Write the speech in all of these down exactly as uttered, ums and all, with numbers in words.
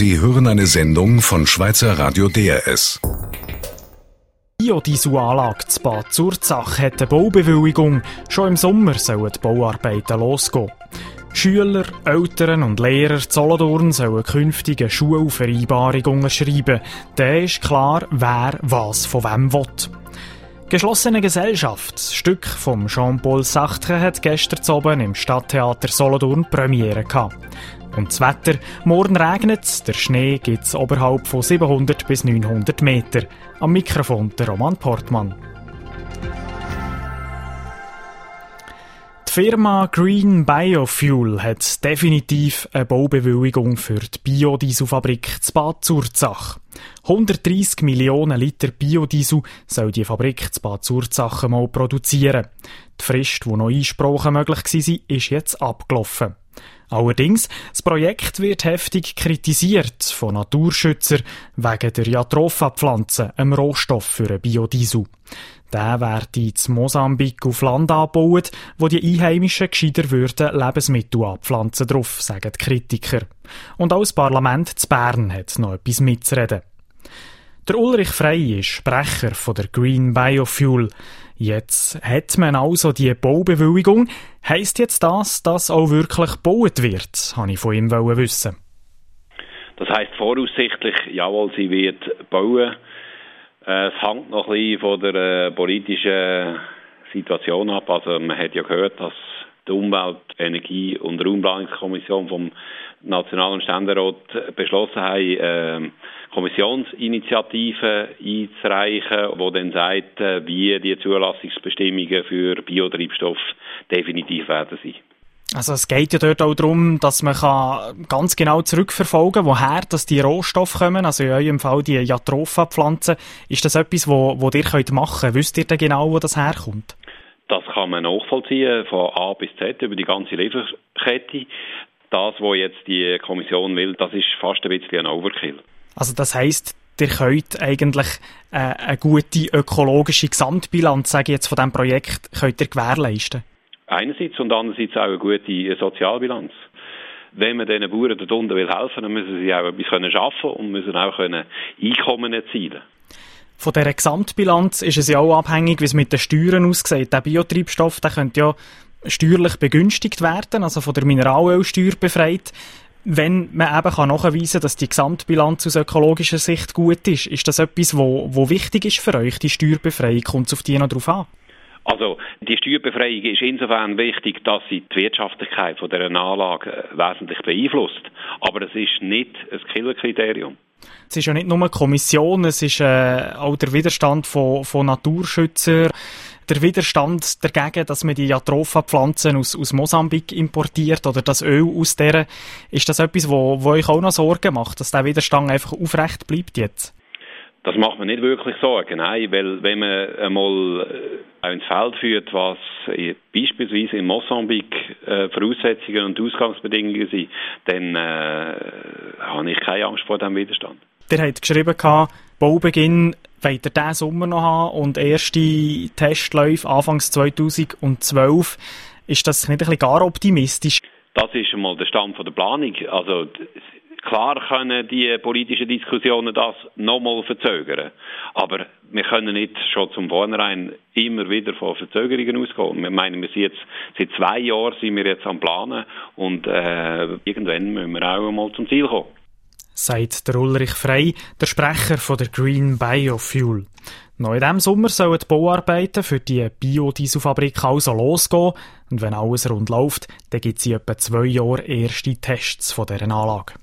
Sie hören eine Sendung von Schweizer Radio D R S. Die Biodieselanlage zu Bad Zurzach hat eine Baubewilligung. Schon im Sommer sollen die Bauarbeiten losgehen. Schüler, Eltern und Lehrer in Solothurn sollen künftig eine Schulvereinbarung unterschreiben. Dann ist klar, wer was von wem will. «Geschlossene Gesellschaft», das Stück von Jean-Paul Sartre, hat gestern Abend im Stadttheater Solothurn Premiere gehabt. Und das Wetter: morgen regnet es, der Schnee gibt es oberhalb von siebenhundert bis neunhundert Meter. Am Mikrofon der Roman Portmann. Die Firma Green Biofuel hat definitiv eine Baubewilligung für die Biodieselfabrik zu Bad Zurzach. hundertdreissig Millionen Liter Biodiesel soll die Fabrik zu Bad Zurzach mal produzieren. Die Frist, die noch Einsprachen möglich war, ist jetzt abgelaufen. Allerdings, das Projekt wird heftig kritisiert von Naturschützern wegen der Jatropha-Pflanze, einem Rohstoff für einen Biodiesel. Der werde in Mosambik auf Land angebaut, wo die Einheimischen gescheiter würden Lebensmittel anpflanzen drauf, sagen die Kritiker. Und auch das Parlament zu Bern hat noch etwas mitzureden. Der Ulrich Frey ist Sprecher von der Green Biofuel. Jetzt hat man also die Baubewilligung. Heisst jetzt das, dass auch wirklich gebaut wird? Wollte ich von ihm wissen. Das heisst voraussichtlich, jawohl, sie wird bauen. Es hängt noch ein bisschen von der äh, politischen Situation ab. Also man hat ja gehört, dass die Umwelt-, Energie- und Raumplanungskommission vom Nationalen Ständerat beschlossen haben, äh, Kommissionsinitiativen einzureichen, die dann sagt, äh, wie die Zulassungsbestimmungen für Biotreibstoff definitiv werden sein. Also es geht ja dort auch darum, dass man kann ganz genau zurückverfolgen kann, woher dass die Rohstoffe kommen. Also in eurem Fall die Jatropha-Pflanze. Ist das etwas, wo, wo ihr könnt machen könnt? Wisst ihr denn genau, wo das herkommt? Das kann man nachvollziehen, von A bis Z, über die ganze Lieferkette. Das, was jetzt die Kommission will, das ist fast ein bisschen ein Overkill. Also das heisst, ihr könnt eigentlich äh, eine gute ökologische Gesamtbilanz, sage ich jetzt, von diesem Projekt könnt ihr gewährleisten? Einerseits und andererseits auch eine gute Sozialbilanz. Wenn man diesen Bauern dort unten will helfen, dann müssen sie auch etwas können schaffen und müssen auch können Einkommen erzielen. Von dieser Gesamtbilanz ist es ja auch abhängig, wie es mit den Steuern aussieht. Der Biotreibstoff, der könnte ja steuerlich begünstigt werden, also von der Mineralölsteuer befreit. Wenn man eben kann nachweisen kann, dass die Gesamtbilanz aus ökologischer Sicht gut ist, ist das etwas, wo, wo wichtig ist für euch, die Steuerbefreiung? Kommt es auf die noch drauf an? Also die Steuerbefreiung ist insofern wichtig, dass sie die Wirtschaftlichkeit von dieser Anlage wesentlich beeinflusst. Aber es ist nicht ein Killerkriterium. Es ist ja nicht nur eine Kommission, es ist äh, auch der Widerstand von, von Naturschützern, der Widerstand dagegen, dass man die Jatropha-Pflanzen aus, aus Mosambik importiert oder das Öl aus der. Ist das etwas, wo, wo euch auch noch Sorgen macht, dass der Widerstand einfach aufrecht bleibt jetzt? Das macht man nicht wirklich Sorgen, nein, weil wenn man einmal auch ins Feld führt, was beispielsweise in Mosambik äh, Voraussetzungen und Ausgangsbedingungen sind, dann äh, habe ich keine Angst vor diesem Widerstand. Ihr habt geschrieben, Baubeginn wollt ihr diesen Sommer noch haben und erste Testläufe Anfangs zweitausendzwölf. Ist das nicht ein bisschen gar optimistisch? Das ist einmal der Stand von der Planung. Also klar können die politischen Diskussionen das nochmal verzögern. Aber wir können nicht schon zum Vornherein immer wieder von Verzögerungen ausgehen. Wir meinen, wir sind jetzt, seit zwei Jahren sind wir jetzt am Planen und äh, irgendwann müssen wir auch einmal zum Ziel kommen. Sagt der Ulrich Frey, der Sprecher von der Green Biofuel. Noch in diesem Sommer sollen die Bauarbeiten für die Biodieselfabrik also losgehen. Und wenn alles rund läuft, dann gibt es in etwa zwei Jahren erste Tests von dieser Anlage.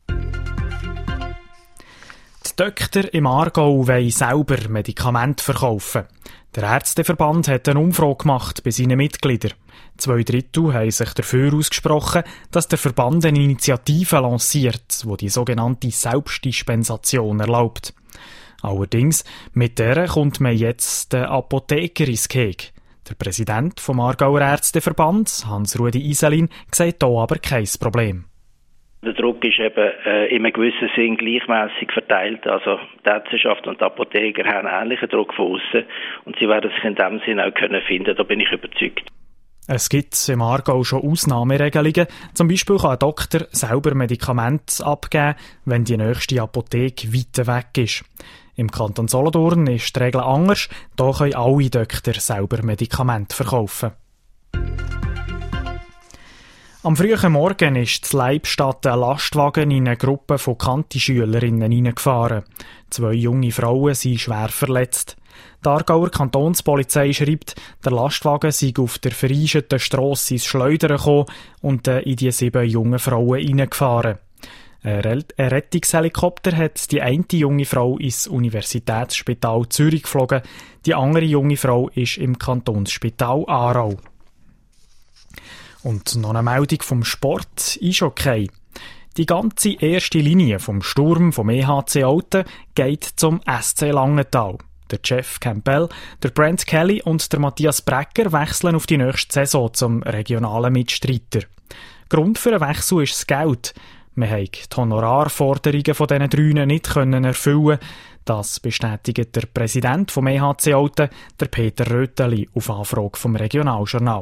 Die Töchter im Aargau wollen selber Medikamente verkaufen. Der Ärzteverband hat eine Umfrage gemacht bei seinen Mitgliedern. Zwei Drittel haben sich dafür ausgesprochen, dass der Verband eine Initiative lanciert, die die sogenannte Selbstdispensation erlaubt. Allerdings, mit der kommt man jetzt den Apotheker ins Gehege. Der Präsident vom Aargauer Ärzteverband, Hans-Rudi Iselin, sieht hier aber kein Problem. Der Druck ist eben äh, in einem gewissen Sinn gleichmäßig verteilt. Also die Ärzteschaft und die Apotheker haben ähnlichen Druck von außen und sie werden sich in diesem Sinn auch können finden. Da bin ich überzeugt. Es gibt im Aargau schon Ausnahmeregelungen. Zum Beispiel kann ein Doktor selber Medikamente abgeben, wenn die nächste Apotheke weit weg ist. Im Kanton Solothurn ist die Regel anders. Hier können alle Doktor selber Medikamente verkaufen. Am frühen Morgen ist in Leibstadt ein Lastwagen in eine Gruppe von Kanti-Schülerinnen hineingefahren. Zwei junge Frauen sind schwer verletzt. Die Aargauer Kantonspolizei schreibt, der Lastwagen sei auf der vereinigten Strasse ins Schleudern gekommen und in die sieben jungen Frauen hineingefahren. Ein Rettungshelikopter hat die eine junge Frau ins Universitätsspital Zürich geflogen, die andere junge Frau ist im Kantonsspital Aarau. Und noch eine Meldung vom Sport, Eishockey. Die ganze erste Linie vom Sturm vom E H C Olten geht zum S C Langenthal. Der Jeff Campbell, der Brent Kelly und der Matthias Brecker wechseln auf die nächste Saison zum regionalen Mitstreiter. Grund für den Wechsel ist das Geld. Wir haben die Honorarforderungen von diesen drei nicht erfüllen. Das bestätigt der Präsident vom E H C Olten, der Peter Röteli, auf Anfrage vom Regionaljournal.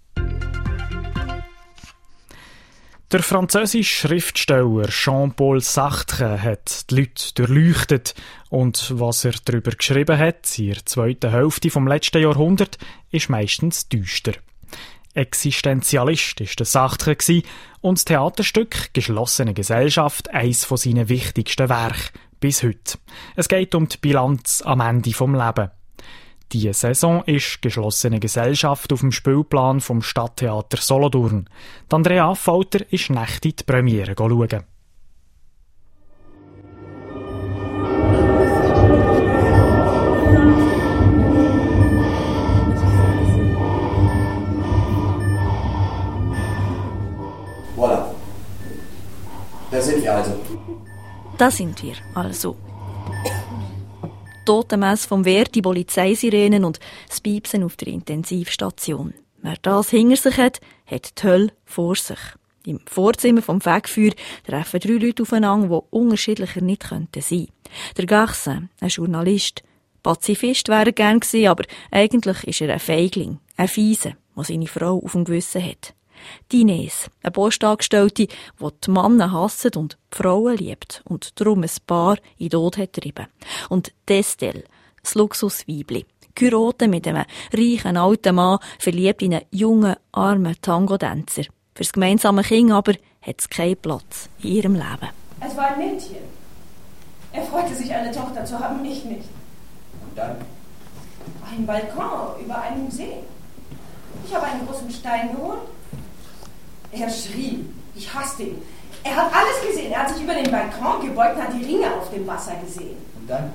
Der französische Schriftsteller Jean-Paul Sartre hat die Leute durchleuchtet und was er darüber geschrieben hat, in der zweiten Hälfte vom letzten Jahrhundert, ist meistens düster. Existenzialist war der Sartre und das Theaterstück «Geschlossene Gesellschaft» eines von seinen wichtigsten Werken bis heute. Es geht um die Bilanz am Ende vom Leben. Diese Saison ist «Geschlossene Gesellschaft» auf dem Spielplan vom Stadttheater Solothurn. Die Andrea Affolter ist nächte die Premiere schauen. Voilà. Da sind wir also. Da sind wir also. Totenmesse vom Wehr, die Polizeisirenen und das Piepsen auf der Intensivstation. Wer das hinter sich hat, hat die Hölle vor sich. Im Vorzimmer vom Fegfeuer treffen drei Leute aufeinander, die unterschiedlicher nicht könnten sein. Der Garçon, ein Journalist. Pazifist wäre er gern gewesen, aber eigentlich ist er ein Feigling, ein Fiese, der seine Frau auf dem Gewissen hat. Die Inés, eine Postangestellte, die die Männer hasst und die Frauen liebt und darum ein Paar in den Tod hat getrieben. Und Destel, das Luxusweibli, Kyrote mit einem reichen alten Mann, verliebt in einen jungen, armen Tango-Tänzer. Fürs gemeinsame Kind aber hat es keinen Platz in ihrem Leben. Es war ein Mädchen. Er freute sich, eine Tochter zu haben, ich nicht. Und dann? Ein Balkon über einem See. Ich habe einen großen Stein geholt. Er schrie. Ich hasste ihn. Er hat alles gesehen. Er hat sich über den Balkon gebeugt und hat die Ringe auf dem Wasser gesehen. Und dann?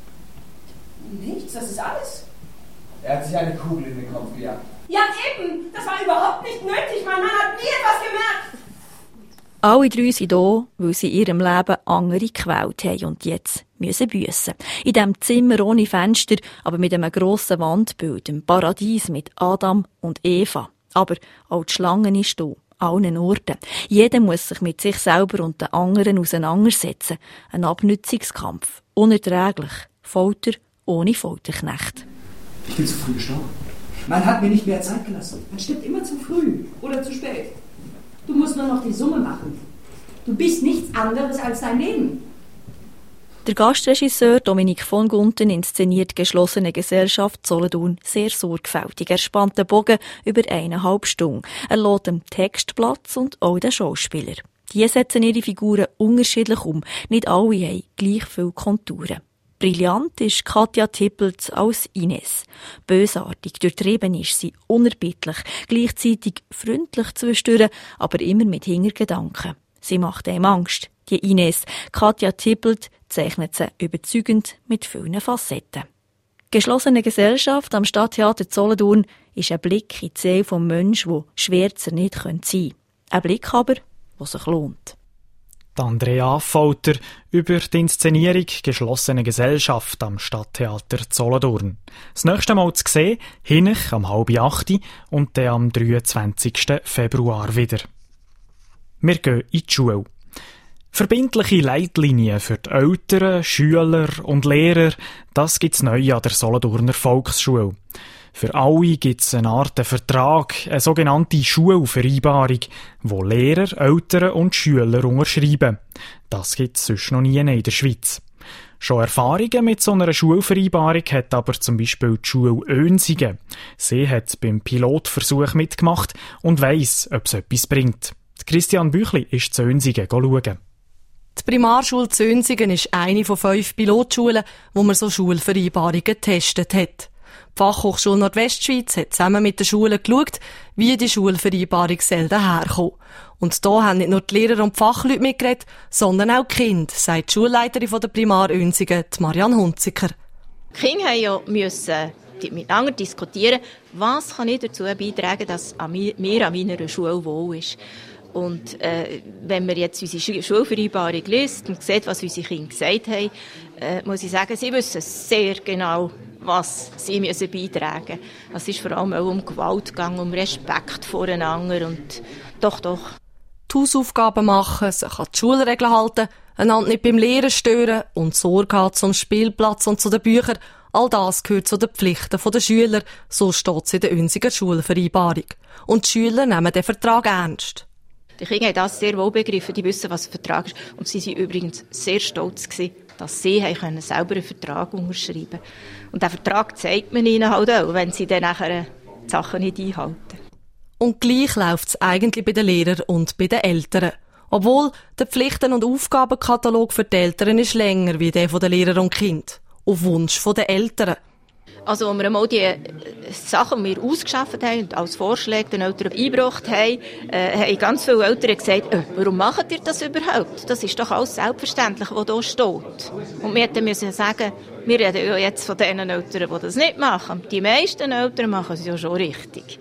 Nichts, das ist alles. Er hat sich eine Kugel in den Kopf gejagt. Ja, eben. Das war überhaupt nicht nötig. Mein Mann hat nie etwas gemerkt. Alle drei sind da, weil sie in ihrem Leben andere gequält haben und jetzt müssen büssen. In diesem Zimmer ohne Fenster, aber mit einem grossen Wandbild, im Paradies mit Adam und Eva. Aber auch die Schlange ist da. Allen Orten. Jeder muss sich mit sich selber und den anderen auseinandersetzen. Ein Abnützungskampf. Unerträglich. Folter ohne Folterknecht. Ich bin zu früh gestorben. Man hat mir nicht mehr Zeit gelassen. Man stirbt immer zu früh oder zu spät. Du musst nur noch die Summe machen. Du bist nichts anderes als dein Leben. Der Gastregisseur Dominik von Gunten inszeniert «Geschlossene Gesellschaft» Solothurn sehr sorgfältig. Er spannt den Bogen über eineinhalb Stunden. Er lässt dem Text Platz und auch den Schauspieler. Die setzen ihre Figuren unterschiedlich um. Nicht alle haben gleich viele Konturen. Brillant ist Katja Tippelt als Inés. Bösartig, durchtrieben ist sie, unerbittlich, gleichzeitig freundlich zwischendurch, aber immer mit Hintergedanken. Sie macht einem Angst. Die Inés, Katja Tippelt, zeichnet sie überzeugend mit vielen Facetten. «Geschlossene Gesellschaft» am Stadttheater Solothurn ist ein Blick in die Seele des Menschen, der schwärzer nicht sein könnte. Ein Blick aber, der sich lohnt. Die Andrea Affolter über die Inszenierung «Geschlossene Gesellschaft» am Stadttheater Solothurn. Das nächste Mal zu sehen, hinech am halb acht und dann am dreiundzwanzigsten Februar wieder. Wir gehen in die Schule. Verbindliche Leitlinien für die Eltern, Schüler und Lehrer, das gibt's neu an der Solothurner Volksschule. Für alle gibt's eine Art Vertrag, eine sogenannte Schulvereinbarung, wo Lehrer, Eltern und Schüler unterschreiben. Das gibt's sonst noch nie in der Schweiz. Schon Erfahrungen mit so einer Schulvereinbarung hat aber zum Beispiel die Schule Oensingen. Sie hat beim Pilotversuch mitgemacht und weiss, ob es etwas bringt. Christian Büchli ist zu Oensingen schauen. Die Primarschule Oensingen ist eine von fünf Pilotschulen, wo man so Schulvereinbarungen getestet hat. Die Fachhochschule Nordwestschweiz hat zusammen mit den Schulen geschaut, wie die Schulvereinbarung daherkommt. Und da haben nicht nur die Lehrer und die Fachleute mitgeredet, sondern auch die Kinder, sagt die Schulleiterin der Primar Oensingen, Marianne Hunziker. Die Kinder mussten miteinander diskutieren, was kann ich dazu beitragen, dass mir an meiner Schule wohl ist. Und äh, wenn man jetzt unsere Schulvereinbarung liest und sieht, was unsere Kinder gesagt haben, äh, muss ich sagen, sie wissen sehr genau, was sie müssen beitragen müssen. Es ist vor allem auch um Gewalt gegangen, um Respekt voreinander und doch, doch. Die Hausaufgaben machen, sich an die Schulregeln halten, einander nicht beim Lehren stören und Sorge haben zum Spielplatz und zu den Büchern, all das gehört zu den Pflichten der Schüler, so steht es in der Oensiger Schulvereinbarung. Und die Schüler nehmen den Vertrag ernst. Die Kinder haben das sehr wohl begriffen, die wissen, was ein Vertrag ist. Und sie waren übrigens sehr stolz gewesen, dass sie können selber einen Vertrag unterschreiben können. Und diesen Vertrag zeigt man ihnen halt auch, wenn sie dann nachher die Sachen nicht einhalten. Und gleich läuft es eigentlich bei den Lehrern und bei den Eltern. Obwohl der Pflichten- und Aufgabenkatalog für die Eltern ist länger wie der der Lehrer und Kind. Auf Wunsch der Eltern. Also, als wir einmal die Sachen, die wir ausgeschafft haben und als Vorschläge den Eltern eingebracht haben, äh, haben ganz viele Eltern gesagt, äh, warum macht ihr das überhaupt? Das ist doch alles selbstverständlich, was hier steht. Und wir hätten müssen sagen, wir reden ja jetzt von den Eltern, die das nicht machen. Die meisten Eltern machen es ja schon richtig.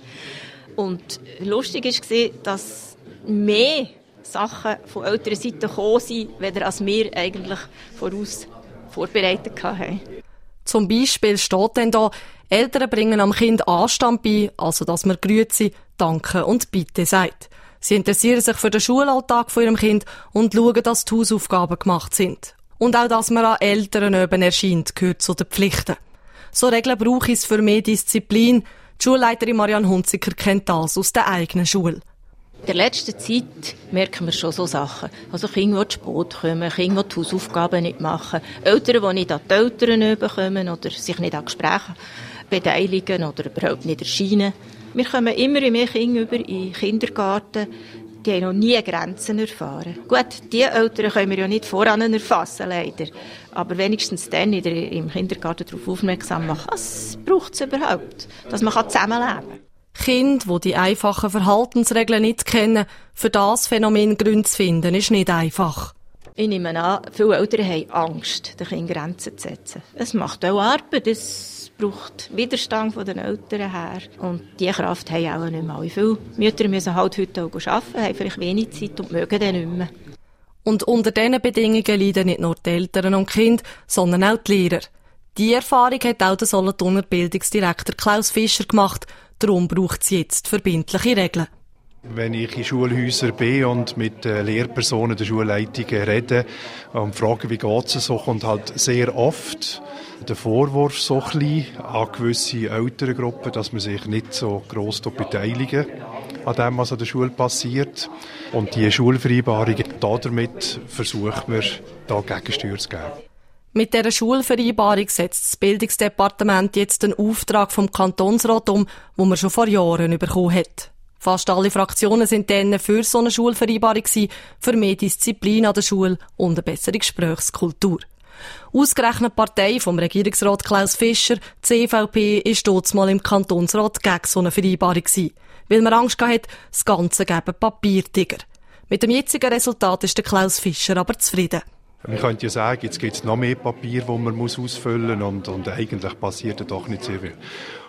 Und lustig war, dass mehr Sachen von Elternseite gekommen sind, als wir eigentlich voraus vorbereitet haben. Zum Beispiel steht dann da, Eltern bringen am Kind Anstand bei, also dass man Grüezi, Danke und Bitte sagt. Sie interessieren sich für den Schulalltag von ihrem Kind und schauen, dass die Hausaufgaben gemacht sind. Und auch, dass man an Eltern oben erscheint, gehört zu den Pflichten. So Regeln brauche ich für mehr Disziplin. Die Schulleiterin Marianne Hunziker kennt das aus der eigenen Schule. In der letzten Zeit merken wir schon so Sachen. Also Kinder, die zu spät kommen, Kinder, die die Hausaufgaben nicht machen, Eltern, die nicht an die Eltern bekommen oder sich nicht an Gesprächen beteiligen oder überhaupt nicht erscheinen. Wir kommen immer mehr Kinder über in den Kindergarten, die haben noch nie Grenzen erfahren. Gut, diese Eltern können wir ja nicht voran erfassen, leider. Aber wenigstens dann in der, im Kindergarten darauf aufmerksam machen, was braucht es überhaupt, dass man zusammenleben kann. Kinder, die die einfachen Verhaltensregeln nicht kennen, für das Phänomen Gründe zu finden, ist nicht einfach. Ich nehme an, viele Eltern haben Angst, den Kindern Grenzen zu setzen. Es macht auch Arbeit, es braucht Widerstand von den Eltern her. Und diese Kraft haben auch nicht mehr alle. Viele Mütter müssen halt heute auch arbeiten, haben vielleicht wenig Zeit und mögen dann nicht mehr. Und unter diesen Bedingungen leiden nicht nur die Eltern und die Kinder, sondern auch die Lehrer. Die Erfahrung hat auch der Solothurner Bildungsdirektor Klaus Fischer gemacht. Darum braucht es jetzt verbindliche Regeln. Wenn ich in Schulhäusern bin und mit Lehrpersonen der Schulleitungen rede und frage, wie geht es so, kommt halt sehr oft der Vorwurf so ein bisschen an gewisse Elterngruppen, dass man sich nicht so gross beteiligen an dem, was an der Schule passiert. Und die Schulvereinbarung, damit versucht man, da Gegensteuer zu geben. Mit dieser Schulvereinbarung setzt das Bildungsdepartement jetzt den Auftrag vom Kantonsrat um, den man schon vor Jahren bekommen hat. Fast alle Fraktionen sind dann für so eine Schulvereinbarung gewesen, für mehr Disziplin an der Schule und eine bessere Gesprächskultur. Ausgerechnet die Partei vom Regierungsrat Klaus Fischer, die C V P, ist dort mal im Kantonsrat gegen so eine Vereinbarung gewesen, weil man Angst hatte, das Ganze gäbe Papiertiger. Mit dem jetzigen Resultat ist der Klaus Fischer aber zufrieden. Man könnte ja sagen, jetzt gibt es noch mehr Papier, das man muss ausfüllen muss und, und eigentlich passiert da doch nicht sehr viel.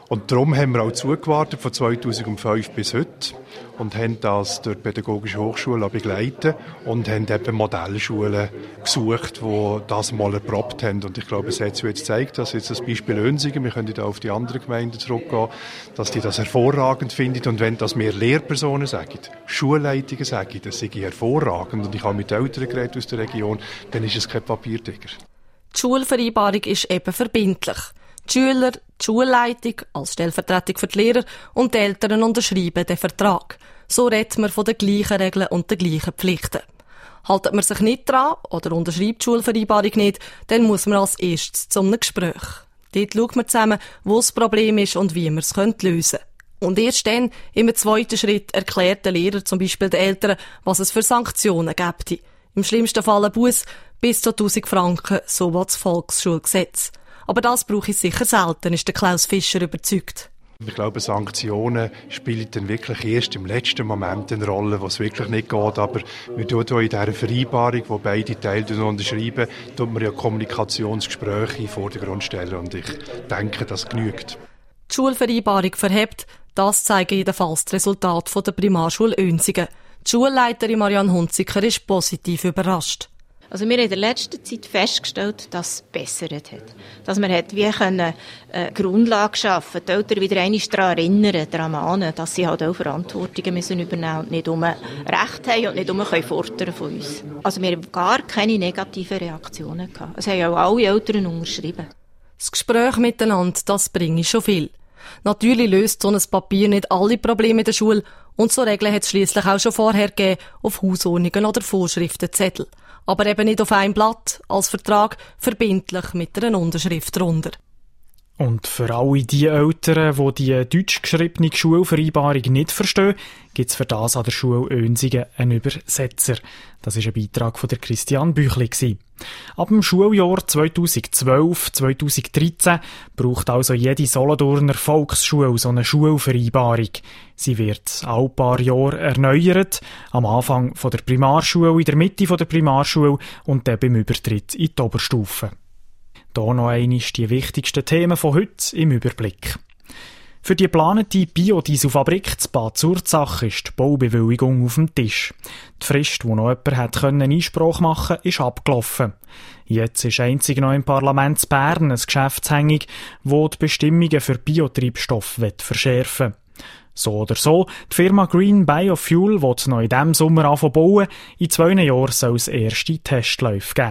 Und darum haben wir auch zugewartet von zweitausendfünf bis heute und haben das durch die Pädagogische Hochschule begleitet und haben eben Modellschulen gesucht, die das mal erprobt haben. Und ich glaube, es hat sich jetzt gezeigt, dass jetzt das Beispiel Oensingen, wir können da auf die anderen Gemeinden zurückgehen, dass die das hervorragend finden. Und wenn das mehr Lehrpersonen sagen, Schulleitungen sagen, das sei hervorragend und ich habe mit Eltern geredet aus der Region, dann ist es kein Papiertiger. Die Schulvereinbarung ist eben verbindlich. Die Schüler, die Schulleitung als Stellvertretung für die Lehrer und die Eltern unterschreiben den Vertrag. So redet man von den gleichen Regeln und den gleichen Pflichten. Haltet man sich nicht dran oder unterschreibt die Schulvereinbarung nicht, dann muss man als erstes zu einem Gespräch. Dort schaut man zusammen, wo das Problem ist und wie man es lösen könnte. Und erst dann, im zweiten Schritt, erklärt der Lehrer zum Beispiel den Eltern, was es für Sanktionen gibt. Im schlimmsten Fall ein Buß bis zu tausend Franken, so was das Volksschulgesetz. Aber das brauche ich sicher selten, ist der Klaus Fischer überzeugt. Ich glaube, Sanktionen spielen dann wirklich erst im letzten Moment eine Rolle, wo es wirklich nicht geht. Aber wir tun hier in dieser Vereinbarung, wo beide Teile unterschreiben, tut man ja Kommunikationsgespräche in den Vordergrund stellen. Und ich denke, das genügt. Die Schulvereinbarung verhebt, das zeigen jedenfalls die Resultate der Primarschule Oensingen. Die Schulleiterin Marianne Hunziker ist positiv überrascht. Also wir haben in der letzten Zeit festgestellt, dass es bessert hat. Dass wir hat wie können, äh, Grundlage schaffen, die Eltern wieder einmal daran erinnern, daran mahnen, dass sie halt auch Verantwortungen müssen übernehmen und nicht um Recht haben und nicht um können fordern von uns. Also wir haben gar keine negativen Reaktionen gehabt. Es haben auch alle Eltern unterschrieben. Das Gespräch miteinander, das bringe schon viel. Natürlich löst so ein Papier nicht alle Probleme in der Schule und so Regeln hat es schliesslich auch schon vorher gegeben auf Hausordnungen oder Vorschriftenzettel. Aber eben nicht auf einem Blatt, als Vertrag, verbindlich mit einer Unterschrift drunter. Und für alle die Eltern, die die deutsch geschriebene Schulvereinbarung nicht verstehen, gibt es für das an der Schule Oensingen einen Übersetzer. Das war ein Beitrag von der Christian Büchli. Ab dem Schuljahr zweitausendzwölf zweitausenddreizehn braucht also jede Solothurner Volksschule so eine Schulvereinbarung. Sie wird alle paar Jahre erneuert, am Anfang von der Primarschule, in der Mitte von der Primarschule und dann beim Übertritt in die Oberstufe. Hier noch einmal die wichtigsten Themen von heute im Überblick. Für die geplante Biodieselfabrik zu Bad Zurzach ist die Baubewilligung auf dem Tisch. Die Frist, wo noch jemand hat können Einspruch machen konnte, ist abgelaufen. Jetzt ist einzig noch im Parlament in Bern ein Geschäftshängig, wo die Bestimmungen für Biotreibstoff verschärfen will. So oder so, die Firma Green Biofuel will noch in diesem Sommer anfangen bauen. In zwei Jahren soll es erste Testläufe geben.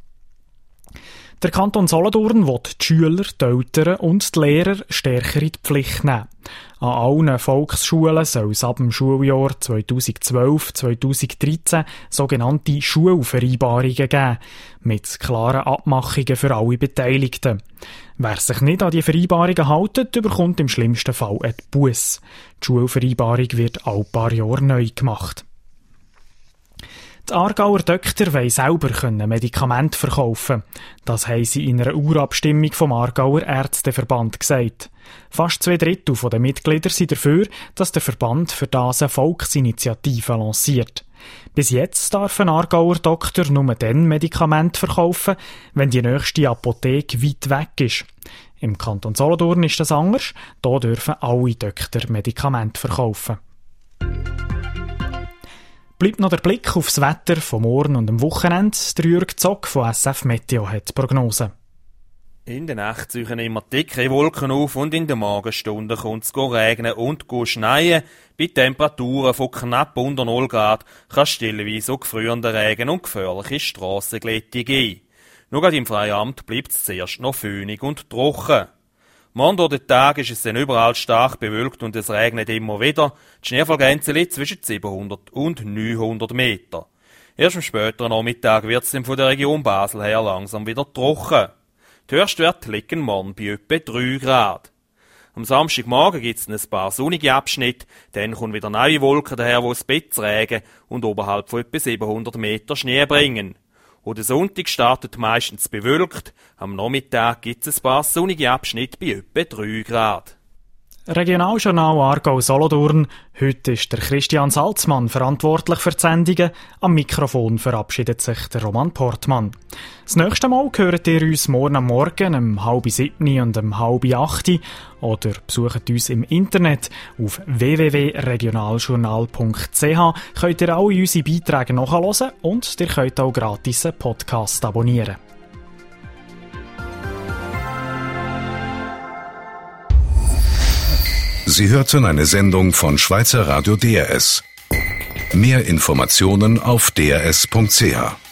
Der Kanton Solothurn will die Schüler, die Eltern und die Lehrer stärker in die Pflicht nehmen. An allen Volksschulen soll es ab dem Schuljahr zweitausendzwölf zweitausenddreizehn sogenannte Schulvereinbarungen geben, mit klaren Abmachungen für alle Beteiligten. Wer sich nicht an die Vereinbarungen hält, bekommt im schlimmsten Fall einen Buß. Die Schulvereinbarung wird alle paar Jahre neu gemacht. Die Aargauer Töchter wollen selber Medikamente verkaufen. Das haben sie in einer Urabstimmung vom Aargauer Ärzteverband gesagt. Fast zwei Drittel der Mitglieder sind dafür, dass der Verband für das eine Volksinitiative lanciert. Bis jetzt darf ein Aargauer Doktor nur dann Medikamente verkaufen, wenn die nächste Apotheke weit weg ist. Im Kanton Solothurn ist das anders. Hier dürfen alle Töchter Medikamente verkaufen. Bleibt noch der Blick aufs Wetter von morgen und am Wochenende. Der Jürg Zock von S F Meteo hat die Prognose. In der Nacht ziehen immer dicke Wolken auf und in den Morgenstunden kommt es regnen und schneien. Bei Temperaturen von knapp unter null Grad kann es stellenweise auch gefrierender Regen und gefährliche Strassenglätte geben. Nur gerade im Freiamt bleibt es zuerst noch föhnig und trocken. Morgen durch den Tag ist es dann überall stark bewölkt und es regnet immer wieder. Die Schneefallgrenze liegt zwischen siebenhundert und neunhundert Meter. Erst am späteren Nachmittag wird es dann von der Region Basel her langsam wieder trocken. Die Höchstwerte liegen morgen bei etwa drei Grad. Am Samstagmorgen gibt es ein paar sonnige Abschnitte, dann kommen wieder neue Wolken daher, die das Bett regen und oberhalb von etwa siebenhundert Meter Schnee bringen. Und der Sonntag startet meistens bewölkt. Am Nachmittag gibt es ein paar sonnige Abschnitte bei etwa drei Grad. Regionaljournal Aargau-Solothurn. Heute ist der Christian Salzmann verantwortlich für die Sendungen. Am Mikrofon verabschiedet sich der Roman Portmann. Das nächste Mal hört ihr uns morgen am Morgen um halb sieben und um halb acht oder besucht uns im Internet auf w w w punkt regionaljournal punkt c h. Könnt ihr alle unsere Beiträge nachhören und ihr könnt auch gratis einen Podcast abonnieren. Sie hörten eine Sendung von Schweizer Radio D R S. Mehr Informationen auf d r s punkt c h.